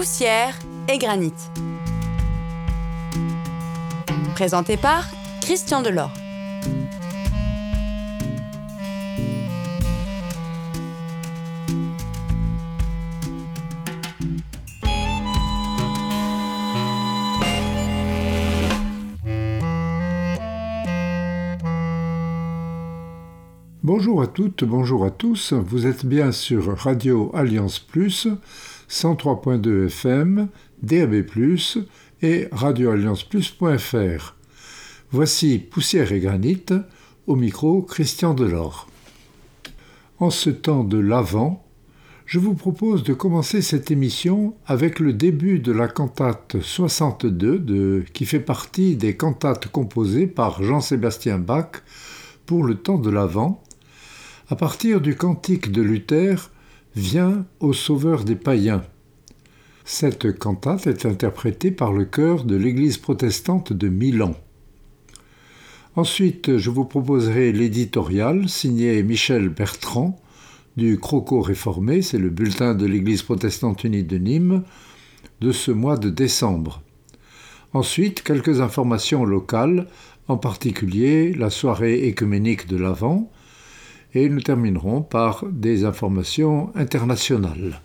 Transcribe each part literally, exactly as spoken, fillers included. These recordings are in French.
Poussière et granit. Présenté par Christian Delort. Bonjour à toutes, bonjour à tous, vous êtes bien sur Radio Alliance Plus, cent trois point deux F M, D A B plus, et radio alliance plus point f r. Voici Poussière et granit, au micro Christian Delort. En ce temps de l'Avent, je vous propose de commencer cette émission avec le début de la cantate soixante-deux, de, qui fait partie des cantates composées par Jean-Sébastien Bach pour le temps de l'Avent, à partir du cantique de Luther « Viens au Sauveur des païens ». Cette cantate est interprétée par le chœur de l'Église protestante de Milan. Ensuite, je vous proposerai l'éditorial signé Michel Bertrand du Croco réformé, c'est le bulletin de l'Église protestante unie de Nîmes, de ce mois de décembre. Ensuite, quelques informations locales, en particulier la soirée œcuménique de l'Avent, et nous terminerons par des informations internationales.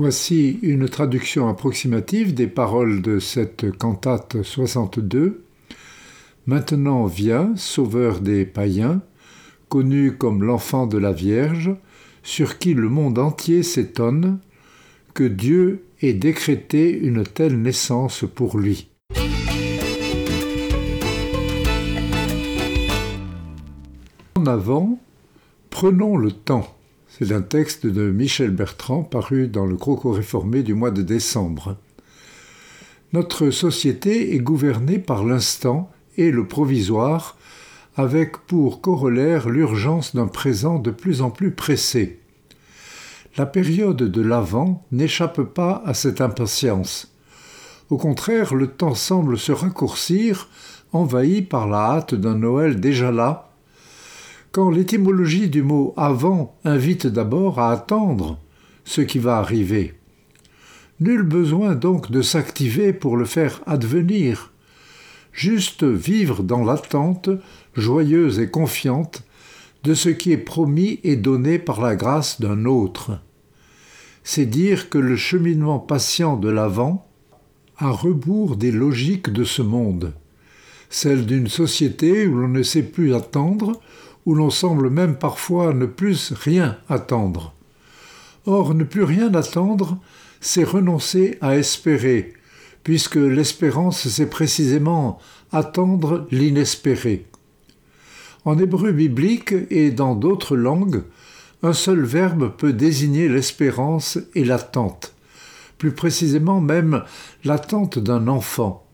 Voici une traduction approximative des paroles de cette cantate soixante-deux. Maintenant viens, sauveur des païens, connu comme l'enfant de la Vierge, sur qui le monde entier s'étonne, que Dieu ait décrété une telle naissance pour lui. En avant, prenons le temps. C'est un texte de Michel Bertrand paru dans le Croco réformé du mois de décembre. Notre société est gouvernée par l'instant et le provisoire, avec pour corollaire l'urgence d'un présent de plus en plus pressé. La période de l'Avent n'échappe pas à cette impatience. Au contraire, le temps semble se raccourcir, envahi par la hâte d'un Noël déjà là, quand l'étymologie du mot « avant » invite d'abord à attendre ce qui va arriver. Nul besoin donc de s'activer pour le faire advenir, juste vivre dans l'attente, joyeuse et confiante, de ce qui est promis et donné par la grâce d'un autre. C'est dire que le cheminement patient de l'Avent, à rebours des logiques de ce monde, celle d'une société où l'on ne sait plus attendre, où l'on semble même parfois ne plus rien attendre. Or, ne plus rien attendre, c'est renoncer à espérer, puisque l'espérance, c'est précisément attendre l'inespéré. En hébreu biblique et dans d'autres langues, un seul verbe peut désigner l'espérance et l'attente, plus précisément même l'attente d'un enfant.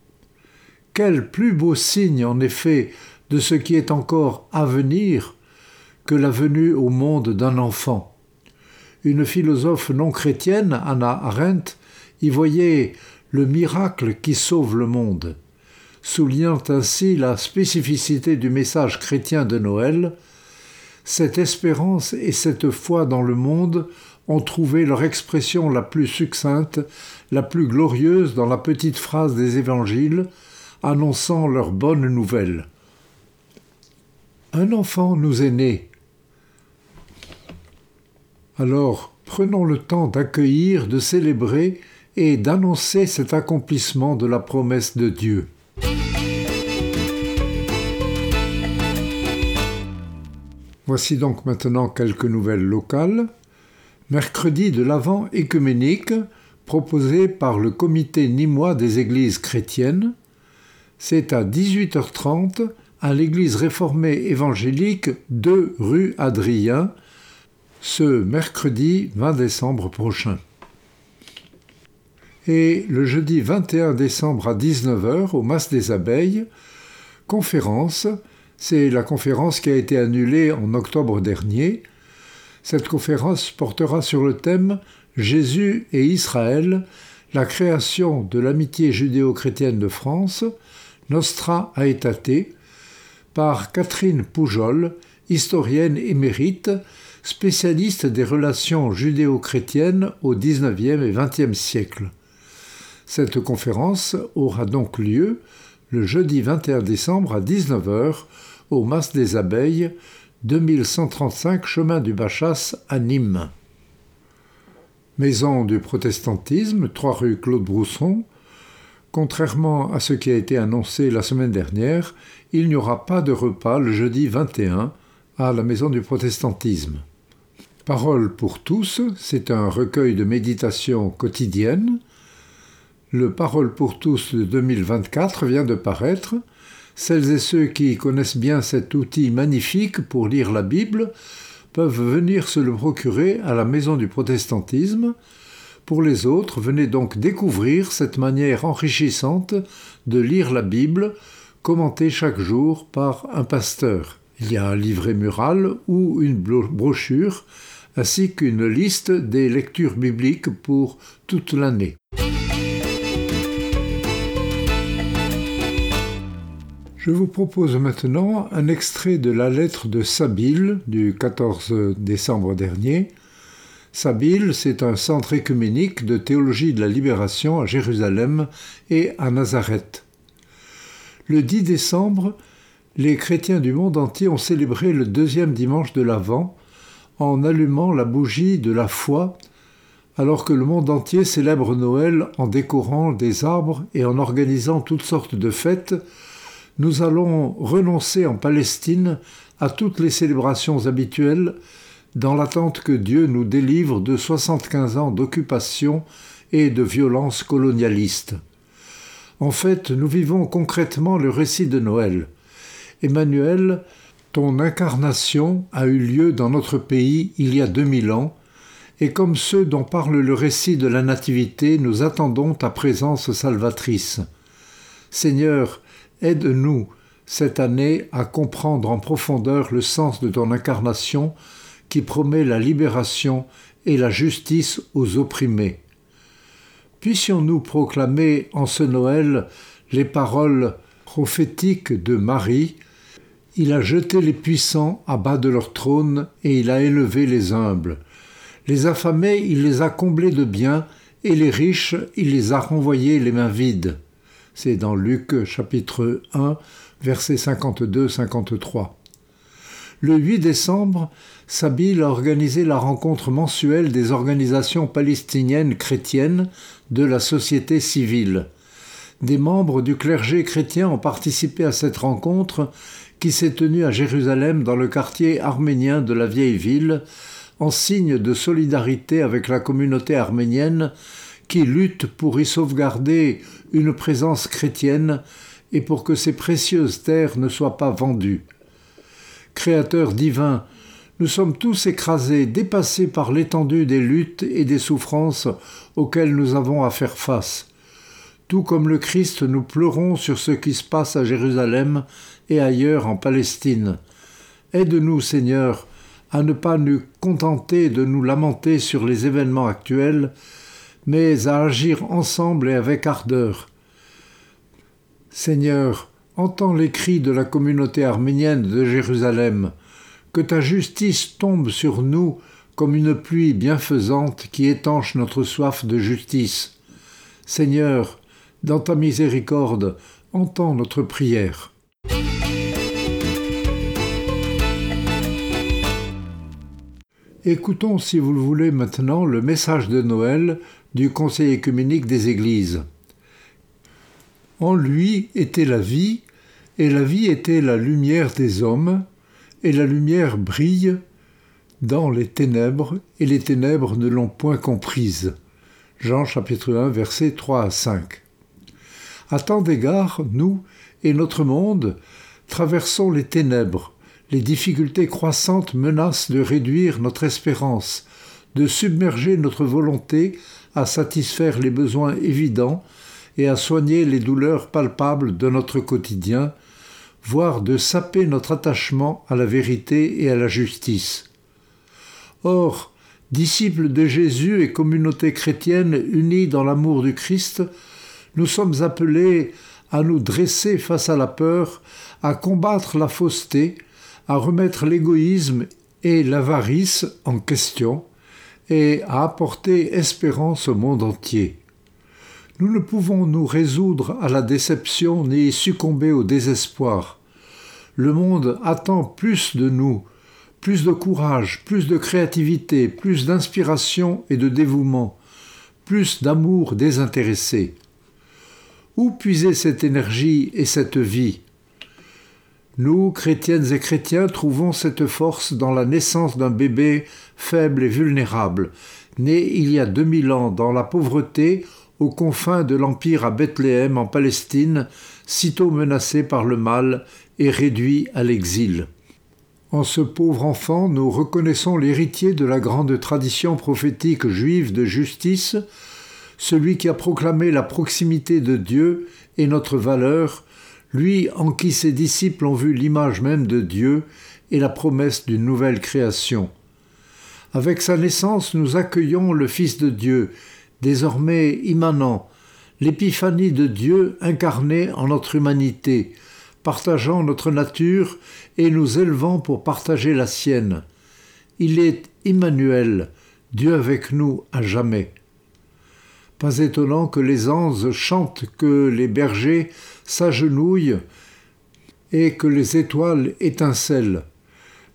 Quel plus beau signe, en effet, de ce qui est encore à venir que la venue au monde d'un enfant. Une philosophe non chrétienne, Hannah Arendt, y voyait le miracle qui sauve le monde, soulignant ainsi la spécificité du message chrétien de Noël. Cette espérance et cette foi dans le monde ont trouvé leur expression la plus succincte, la plus glorieuse dans la petite phrase des évangiles, annonçant leur bonne nouvelle. Un enfant nous est né. Alors, prenons le temps d'accueillir, de célébrer et d'annoncer cet accomplissement de la promesse de Dieu. Voici donc maintenant quelques nouvelles locales. Mercredi de l'Avent écuménique, proposé par le comité nîmois des églises chrétiennes. C'est à dix-huit heures trente à l'église réformée évangélique deux rue Adrien, ce mercredi vingt décembre prochain. Et le jeudi vingt et un décembre à dix-neuf heures, au Mas des Abeilles, conférence, c'est la conférence qui a été annulée en octobre dernier. Cette conférence portera sur le thème « Jésus et Israël, la création de l'amitié judéo-chrétienne de France, Nostra Aetate », par Catherine Poujol, historienne émérite, spécialiste des relations judéo-chrétiennes au dix-neuvième et vingtième siècle. Cette conférence aura donc lieu le jeudi vingt et un décembre à dix-neuf heures au Mas des Abeilles, deux mille cent trente-cinq chemin du Bachas à Nîmes. Maison du protestantisme, trois rue Claude Brousson. Contrairement à ce qui a été annoncé la semaine dernière, il n'y aura pas de repas le jeudi vingt et un à la Maison du protestantisme. Parole pour tous, c'est un recueil de méditation quotidienne. Le Parole pour tous de deux mille vingt-quatre vient de paraître. Celles et ceux qui connaissent bien cet outil magnifique pour lire la Bible peuvent venir se le procurer à la Maison du protestantisme. Pour les autres, venez donc découvrir cette manière enrichissante de lire la Bible, commentée chaque jour par un pasteur. Il y a un livret mural ou une brochure, ainsi qu'une liste des lectures bibliques pour toute l'année. Je vous propose maintenant un extrait de la lettre de Sabile du quatorze décembre dernier. Sabile, c'est un centre œcuménique de théologie de la libération à Jérusalem et à Nazareth. Le dix décembre, les chrétiens du monde entier ont célébré le deuxième dimanche de l'Avent en allumant la bougie de la foi Alors que le monde entier célèbre Noël en décorant des arbres et en organisant toutes sortes de fêtes, nous allons renoncer en Palestine à toutes les célébrations habituelles dans l'attente que Dieu nous délivre de soixante-quinze ans d'occupation et de violences colonialistes. En fait, nous vivons concrètement le récit de Noël. Emmanuel, ton incarnation a eu lieu dans notre pays il y a deux mille ans, et comme ceux dont parle le récit de la Nativité, nous attendons ta présence salvatrice. Seigneur, aide-nous cette année à comprendre en profondeur le sens de ton incarnation qui promet la libération et la justice aux opprimés. Puissions-nous proclamer en ce Noël les paroles prophétiques de Marie. Il a jeté les puissants à bas de leur trône et il a élevé les humbles. Les affamés, il les a comblés de biens et les riches, il les a renvoyés les mains vides. C'est dans Luc chapitre un, versets cinquante-deux à cinquante-trois. Le huit décembre, Sabine a organisé la rencontre mensuelle des organisations palestiniennes chrétiennes de la société civile. Des membres du clergé chrétien ont participé à cette rencontre qui s'est tenue à Jérusalem dans le quartier arménien de la vieille ville, en signe de solidarité avec la communauté arménienne qui lutte pour y sauvegarder une présence chrétienne et pour que ces précieuses terres ne soient pas vendues. Créateur divin, nous sommes tous écrasés, dépassés par l'étendue des luttes et des souffrances auxquelles nous avons à faire face. Tout comme le Christ, nous pleurons sur ce qui se passe à Jérusalem et ailleurs en Palestine. Aide-nous, Seigneur, à ne pas nous contenter de nous lamenter sur les événements actuels, mais à agir ensemble et avec ardeur. Seigneur, entends les cris de la communauté arménienne de Jérusalem. Que ta justice tombe sur nous comme une pluie bienfaisante qui étanche notre soif de justice. Seigneur, dans ta miséricorde, entends notre prière. Écoutons, si vous le voulez maintenant, le message de Noël du Conseil œcuménique des Églises. En lui était la vie, et la vie était la lumière des hommes, et la lumière brille dans les ténèbres, et les ténèbres ne l'ont point comprise. Jean chapitre un, versets trois à cinq. À tant d'égards, nous et notre monde traversons les ténèbres. Les difficultés croissantes menacent de réduire notre espérance, de submerger notre volonté à satisfaire les besoins évidents et à soigner les douleurs palpables de notre quotidien, voire de saper notre attachement à la vérité et à la justice. Or, disciples de Jésus et communauté chrétienne unis dans l'amour du Christ, nous sommes appelés à nous dresser face à la peur, à combattre la fausseté, à remettre l'égoïsme et l'avarice en question et à apporter espérance au monde entier. Nous ne pouvons nous résoudre à la déception ni succomber au désespoir. Le monde attend plus de nous, plus de courage, plus de créativité, plus d'inspiration et de dévouement, plus d'amour désintéressé. Où puiser cette énergie et cette vie ? Nous, chrétiennes et chrétiens, trouvons cette force dans la naissance d'un bébé faible et vulnérable, né il y a deux mille ans dans la pauvreté aux confins de l'Empire à Bethléem en Palestine, sitôt menacé par le mal et réduit à l'exil. En ce pauvre enfant, nous reconnaissons l'héritier de la grande tradition prophétique juive de justice, celui qui a proclamé la proximité de Dieu et notre valeur, lui en qui ses disciples ont vu l'image même de Dieu et la promesse d'une nouvelle création. Avec sa naissance, nous accueillons le Fils de Dieu, désormais immanent, l'épiphanie de Dieu incarnée en notre humanité, partageant notre nature et nous élevant pour partager la sienne. Il est Emmanuel, Dieu avec nous à jamais. Pas étonnant que les anges chantent, que les bergers s'agenouillent et que les étoiles étincellent.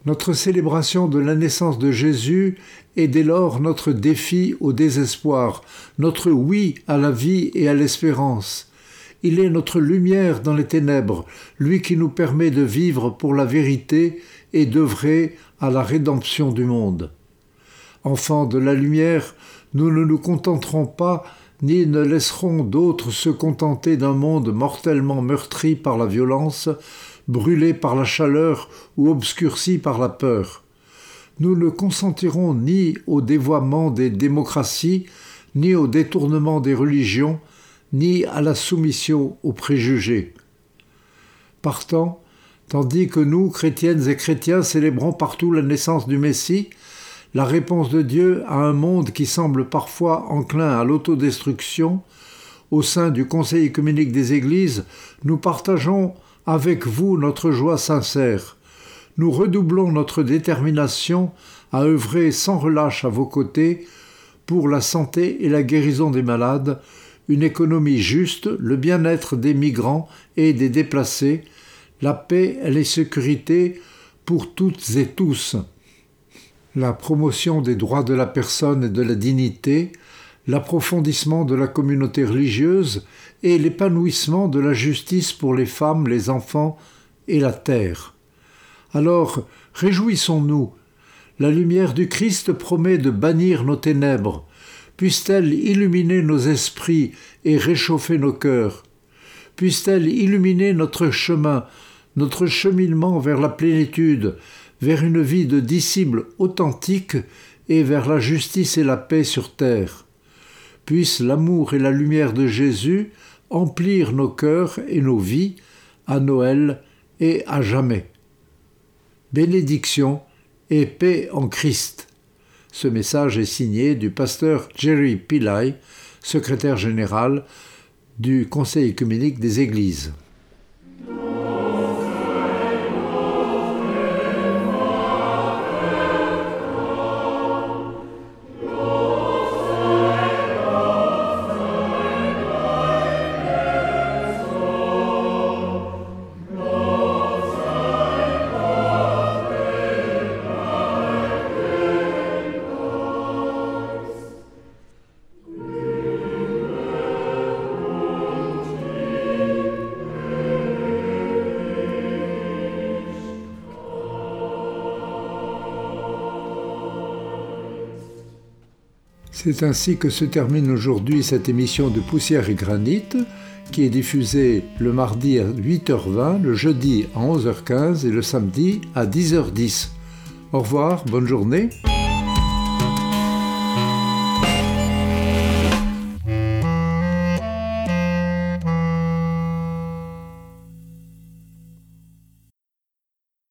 Notre célébration de la naissance de Jésus est dès lors notre défi au désespoir, notre oui à la vie et à l'espérance. Il est notre lumière dans les ténèbres, lui qui nous permet de vivre pour la vérité et d'œuvrer à la rédemption du monde. Enfants de la lumière, nous ne nous contenterons pas ni ne laisserons d'autres se contenter d'un monde mortellement meurtri par la violence, brûlé par la chaleur ou obscurci par la peur. Nous ne consentirons ni au dévoiement des démocraties, ni au détournement des religions, ni à la soumission aux préjugés. Partant, tandis que nous, chrétiennes et chrétiens, célébrons partout la naissance du Messie, la réponse de Dieu à un monde qui semble parfois enclin à l'autodestruction, au sein du Conseil œcuménique des Églises, nous partageons avec vous notre joie sincère. Nous redoublons notre détermination à œuvrer sans relâche à vos côtés pour la santé et la guérison des malades, une économie juste, le bien-être des migrants et des déplacés, la paix et la sécurité pour toutes et tous, la promotion des droits de la personne et de la dignité, l'approfondissement de la communauté religieuse et l'épanouissement de la justice pour les femmes, les enfants et la terre. Alors, réjouissons-nous. La lumière du Christ promet de bannir nos ténèbres. Puisse-t-elle illuminer nos esprits et réchauffer nos cœurs. Puisse-t-elle illuminer notre chemin, notre cheminement vers la plénitude, vers une vie de disciples authentiques et vers la justice et la paix sur terre. Puisse l'amour et la lumière de Jésus emplir nos cœurs et nos vies à Noël et à jamais. Bénédiction et paix en Christ. Ce message est signé du pasteur Jerry Pillay, secrétaire général du Conseil œcuménique des Églises. C'est ainsi que se termine aujourd'hui cette émission de Poussière et Granit, qui est diffusée le mardi à huit heures vingt, le jeudi à onze heures quinze et le samedi à dix heures dix. Au revoir, bonne journée.